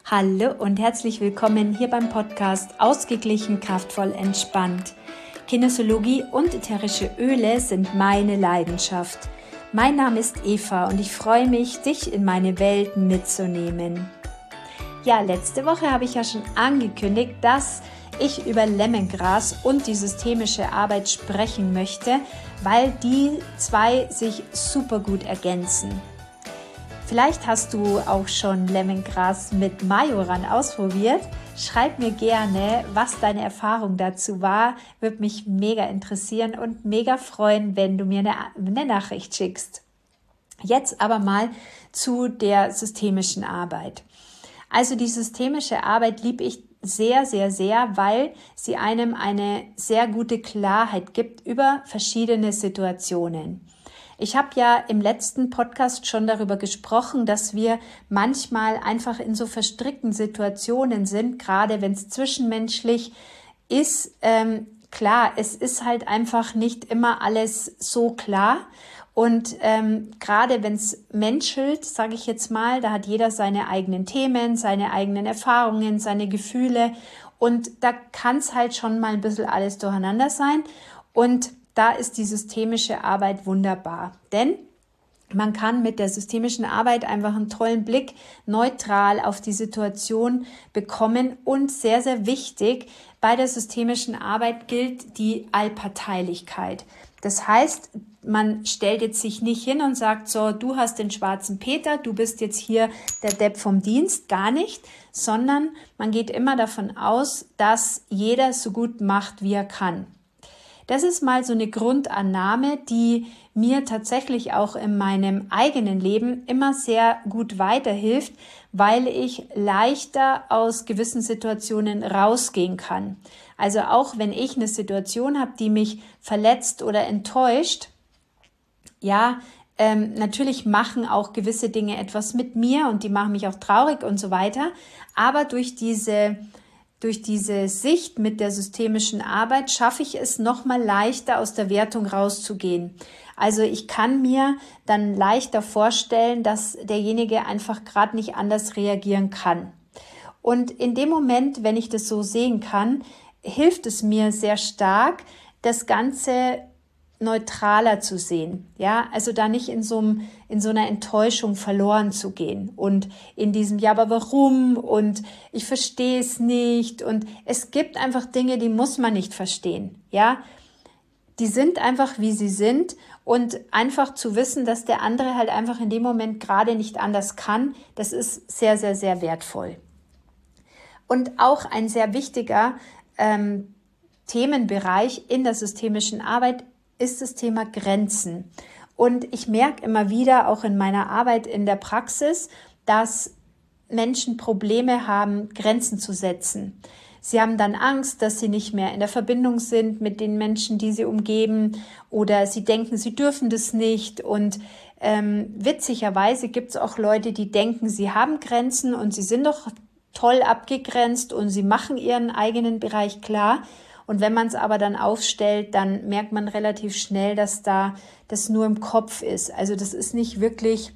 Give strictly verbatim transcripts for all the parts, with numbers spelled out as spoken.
Hallo und herzlich willkommen hier beim Podcast Ausgeglichen, kraftvoll, entspannt. Kinesiologie und ätherische Öle sind meine Leidenschaft. Mein Name ist Eva und ich freue mich, dich in meine Welt mitzunehmen. Ja, letzte Woche habe ich ja schon angekündigt, dass ich über Lemongras und die systemische Arbeit sprechen möchte, weil die zwei sich super gut ergänzen. Vielleicht hast du auch schon Lemongras mit Majoran ausprobiert. Schreib mir gerne, was deine Erfahrung dazu war. Würde mich mega interessieren und mega freuen, wenn du mir eine, eine Nachricht schickst. Jetzt aber mal zu der systemischen Arbeit. Also die systemische Arbeit liebe ich sehr, sehr, sehr, weil sie einem eine sehr gute Klarheit gibt über verschiedene Situationen. Ich habe ja im letzten Podcast schon darüber gesprochen, dass wir manchmal einfach in so verstrickten Situationen sind, gerade wenn es zwischenmenschlich ist. Ähm, klar, es ist halt einfach nicht immer alles so klar. Und ähm, gerade wenn es menschelt, sage ich jetzt mal, da hat jeder seine eigenen Themen, seine eigenen Erfahrungen, seine Gefühle. Und da kann es halt schon mal ein bisschen alles durcheinander sein. Und da ist die systemische Arbeit wunderbar, denn man kann mit der systemischen Arbeit einfach einen tollen Blick neutral auf die Situation bekommen und sehr, sehr wichtig, bei der systemischen Arbeit gilt die Allparteilichkeit. Das heißt, man stellt jetzt sich nicht hin und sagt, so, du hast den schwarzen Peter, du bist jetzt hier der Depp vom Dienst, gar nicht, sondern man geht immer davon aus, dass jeder so gut macht, wie er kann. Das ist mal so eine Grundannahme, die mir tatsächlich auch in meinem eigenen Leben immer sehr gut weiterhilft, weil ich leichter aus gewissen Situationen rausgehen kann. Also auch wenn ich eine Situation habe, die mich verletzt oder enttäuscht, ja, ähm, natürlich machen auch gewisse Dinge etwas mit mir und die machen mich auch traurig und so weiter, aber durch diese Durch diese Sicht mit der systemischen Arbeit schaffe ich es nochmal leichter, aus der Wertung rauszugehen. Also ich kann mir dann leichter vorstellen, dass derjenige einfach gerade nicht anders reagieren kann. Und in dem Moment, wenn ich das so sehen kann, hilft es mir sehr stark, das Ganze neutraler zu sehen, ja, also da nicht in so einem, in so einer Enttäuschung verloren zu gehen und in diesem, ja, aber warum und ich verstehe es nicht und es gibt einfach Dinge, die muss man nicht verstehen, ja, die sind einfach, wie sie sind und einfach zu wissen, dass der andere halt einfach in dem Moment gerade nicht anders kann, das ist sehr, sehr, sehr wertvoll. Und auch ein sehr wichtiger ähm, Themenbereich in der systemischen Arbeit ist das Thema Grenzen. Und ich merke immer wieder, auch in meiner Arbeit in der Praxis, dass Menschen Probleme haben, Grenzen zu setzen. Sie haben dann Angst, dass sie nicht mehr in der Verbindung sind mit den Menschen, die sie umgeben, oder sie denken, sie dürfen das nicht. Und ähm, witzigerweise gibt es auch Leute, die denken, sie haben Grenzen und sie sind doch toll abgegrenzt und sie machen ihren eigenen Bereich klar. Und wenn man es aber dann aufstellt, dann merkt man relativ schnell, dass da das nur im Kopf ist. Also das ist nicht wirklich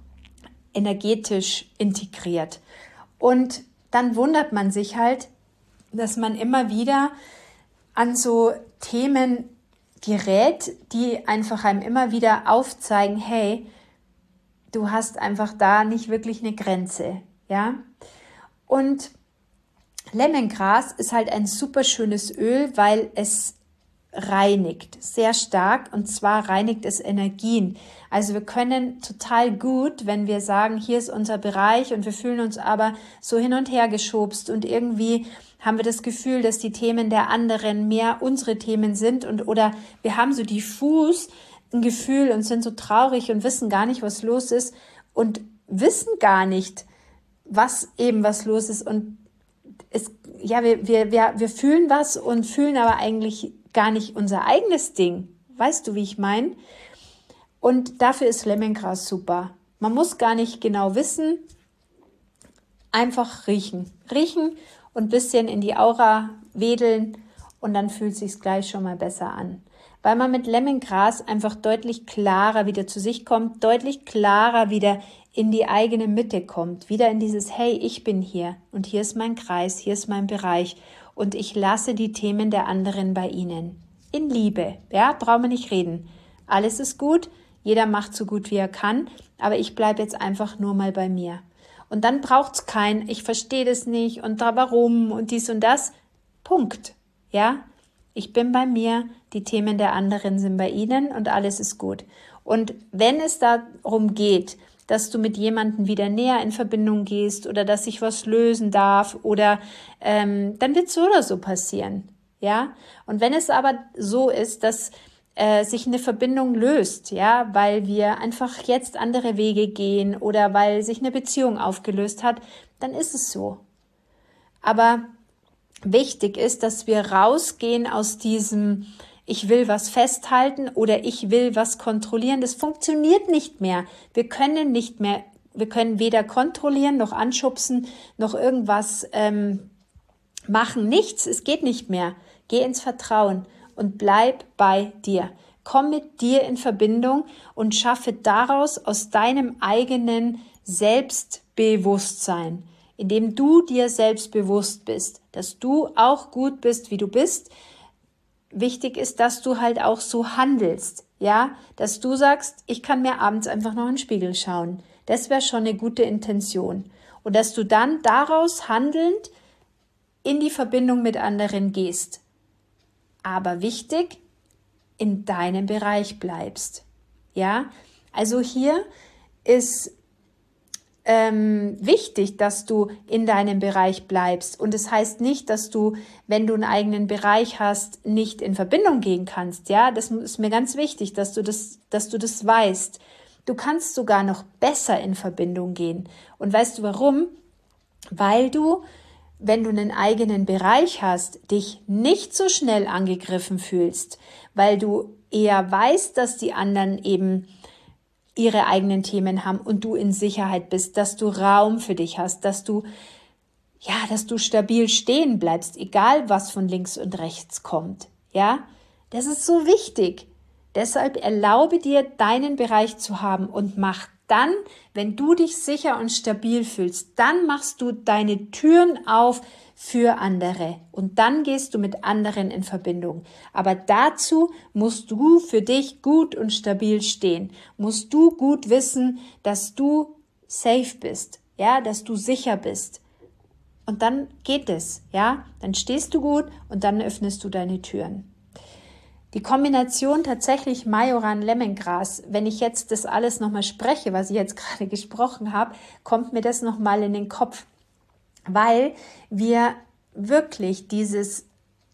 energetisch integriert. Und dann wundert man sich halt, dass man immer wieder an so Themen gerät, die einfach einem immer wieder aufzeigen, hey, du hast einfach da nicht wirklich eine Grenze, ja? Und Lemongras ist halt ein super schönes Öl, weil es reinigt, sehr stark, und zwar reinigt es Energien. Also wir können total gut, wenn wir sagen, hier ist unser Bereich und wir fühlen uns aber so hin und her geschubst und irgendwie haben wir das Gefühl, dass die Themen der anderen mehr unsere Themen sind und oder wir haben so diffus ein Gefühl und sind so traurig und wissen gar nicht, was los ist und wissen gar nicht, was eben was los ist und es, ja, wir, wir, wir, wir fühlen was und fühlen aber eigentlich gar nicht unser eigenes Ding. Weißt du, wie ich meine? Und dafür ist Lemongras super. Man muss gar nicht genau wissen, einfach riechen. Riechen und ein bisschen in die Aura wedeln und dann fühlt es sich gleich schon mal besser an. weil man mit Lemongras einfach deutlich klarer wieder zu sich kommt, deutlich klarer wieder in die eigene Mitte kommt, wieder in dieses, hey, ich bin hier und hier ist mein Kreis, hier ist mein Bereich und ich lasse die Themen der anderen bei ihnen. In Liebe, ja, brauchen wir nicht reden. Alles ist gut, jeder macht so gut, wie er kann, aber ich bleibe jetzt einfach nur mal bei mir. Und dann braucht's kein, ich verstehe das nicht und da warum und dies und das. Punkt. Ja, ich bin bei mir, die Themen der anderen sind bei ihnen und alles ist gut. Und wenn es darum geht, dass du mit jemandem wieder näher in Verbindung gehst oder dass sich was lösen darf oder ähm, dann wird so oder so passieren. Ja, und wenn es aber so ist, dass äh, sich eine Verbindung löst, ja, weil wir einfach jetzt andere Wege gehen oder weil sich eine Beziehung aufgelöst hat, dann ist es so. Aber wichtig ist, dass wir rausgehen aus diesem, ich will was festhalten oder ich will was kontrollieren. Das funktioniert nicht mehr. Wir können nicht mehr, wir können weder kontrollieren noch anschubsen noch irgendwas ähm, machen. Nichts, es geht nicht mehr. Geh ins Vertrauen und bleib bei dir. Komm mit dir in Verbindung und schaffe daraus aus deinem eigenen Selbstbewusstsein, indem du dir selbst bewusst bist, dass du auch gut bist, wie du bist. Wichtig ist, dass du halt auch so handelst, ja, dass du sagst, ich kann mir abends einfach noch in den Spiegel schauen. Das wäre schon eine gute Intention. Und dass du dann daraus handelnd in die Verbindung mit anderen gehst. Aber wichtig, in deinem Bereich bleibst. Ja, also hier ist ähm, wichtig, dass du in deinem Bereich bleibst. Und es das heißt nicht, dass du, wenn du einen eigenen Bereich hast, nicht in Verbindung gehen kannst. Ja, das ist mir ganz wichtig, dass du das, dass du das weißt. Du kannst sogar noch besser in Verbindung gehen. Und weißt du warum? Weil du, wenn du einen eigenen Bereich hast, dich nicht so schnell angegriffen fühlst, weil du eher weißt, dass die anderen eben ihre eigenen Themen haben und du in Sicherheit bist, dass du Raum für dich hast, dass du, ja, dass du stabil stehen bleibst, egal was von links und rechts kommt. Ja, das ist so wichtig. Deshalb erlaube dir, deinen Bereich zu haben und mach dann, wenn du dich sicher und stabil fühlst, dann machst du deine Türen auf für andere und dann gehst du mit anderen in Verbindung. Aber dazu musst du für dich gut und stabil stehen. Musst du gut wissen, dass du safe bist, ja, dass du sicher bist. Und dann geht es, ja, dann stehst du gut und dann öffnest du deine Türen. Die Kombination tatsächlich Majoran-Lemongras, wenn ich jetzt das alles nochmal spreche, was ich jetzt gerade gesprochen habe, kommt mir das nochmal in den Kopf, weil wir wirklich dieses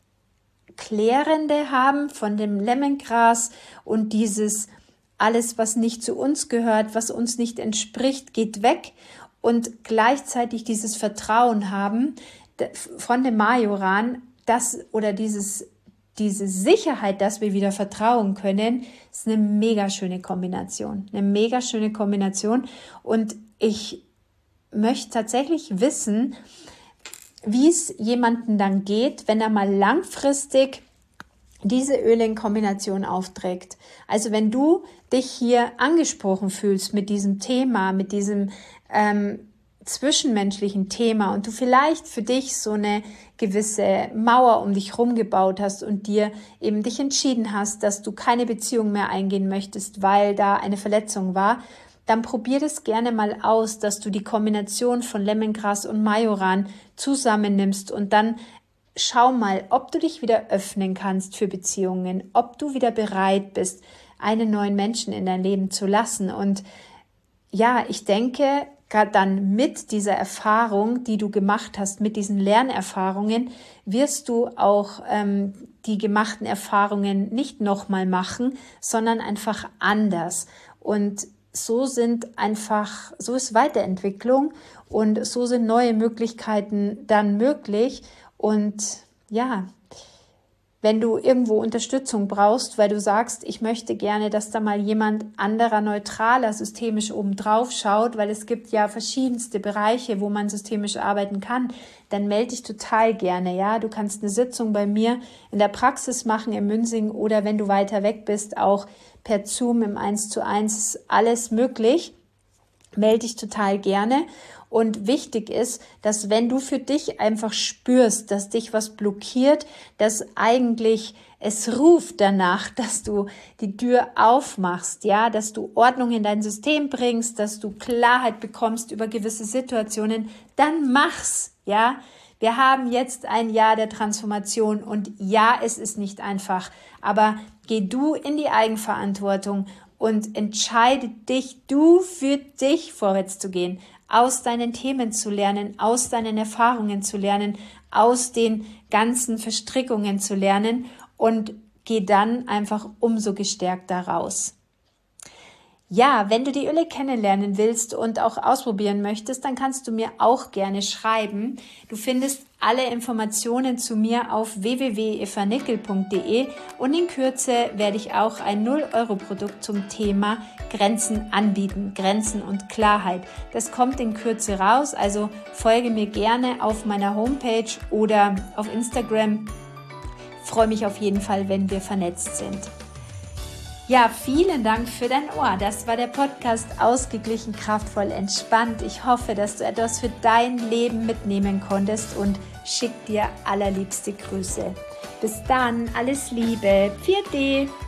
Klärende haben von dem Lemongras und dieses alles, was nicht zu uns gehört, was uns nicht entspricht, geht weg und gleichzeitig dieses Vertrauen haben von dem Majoran, das oder dieses Diese Sicherheit, dass wir wieder vertrauen können, ist eine mega schöne Kombination. Eine mega schöne Kombination. Und ich möchte tatsächlich wissen, wie es jemandem dann geht, wenn er mal langfristig diese Öle in Kombination aufträgt. Also wenn du dich hier angesprochen fühlst mit diesem Thema, mit diesem ähm, zwischenmenschlichen Thema und du vielleicht für dich so eine gewisse Mauer um dich herum gebaut hast und dir eben dich entschieden hast, dass du keine Beziehung mehr eingehen möchtest, weil da eine Verletzung war, dann probier das gerne mal aus, dass du die Kombination von Lemongras und Majoran zusammennimmst und dann schau mal, ob du dich wieder öffnen kannst für Beziehungen, ob du wieder bereit bist, einen neuen Menschen in dein Leben zu lassen. Und ja, ich denke, gerade dann mit dieser Erfahrung, die du gemacht hast, mit diesen Lernerfahrungen, wirst du auch ähm, die gemachten Erfahrungen nicht nochmal machen, sondern einfach anders. Und so sind einfach, so ist Weiterentwicklung und so sind neue Möglichkeiten dann möglich. Und ja, wenn du irgendwo Unterstützung brauchst, weil du sagst, ich möchte gerne, dass da mal jemand anderer, neutraler, systemisch oben drauf schaut, weil es gibt ja verschiedenste Bereiche, wo man systemisch arbeiten kann, dann melde dich total gerne. Ja, du kannst eine Sitzung bei mir in der Praxis machen in Münsingen oder wenn du weiter weg bist, auch per Zoom im eins zu eins, ist alles möglich. Melde dich total gerne. Und wichtig ist, dass wenn du für dich einfach spürst, dass dich was blockiert, dass eigentlich es ruft danach, dass du die Tür aufmachst, ja, dass du Ordnung in dein System bringst, dass du Klarheit bekommst über gewisse Situationen, dann mach's, ja. Wir haben jetzt ein Jahr der Transformation und ja, es ist nicht einfach, aber geh du in die Eigenverantwortung und entscheide dich, du für dich vorwärts zu gehen, aus deinen Themen zu lernen, aus deinen Erfahrungen zu lernen, aus den ganzen Verstrickungen zu lernen und geh dann einfach umso gestärkter raus. Ja, wenn du die Öle kennenlernen willst und auch ausprobieren möchtest, dann kannst du mir auch gerne schreiben. Du findest alle Informationen zu mir auf w w w punkt eva nickel punkt d e und in Kürze werde ich auch ein null Euro Produkt zum Thema Grenzen anbieten, Grenzen und Klarheit. Das kommt in Kürze raus, also folge mir gerne auf meiner Homepage oder auf Instagram. Ich freue mich auf jeden Fall, wenn wir vernetzt sind. Ja, vielen Dank für dein Ohr. Das war der Podcast Ausgeglichen, kraftvoll, entspannt. Ich hoffe, dass du etwas für dein Leben mitnehmen konntest und schick dir allerliebste Grüße. Bis dann, alles Liebe. Pfiat.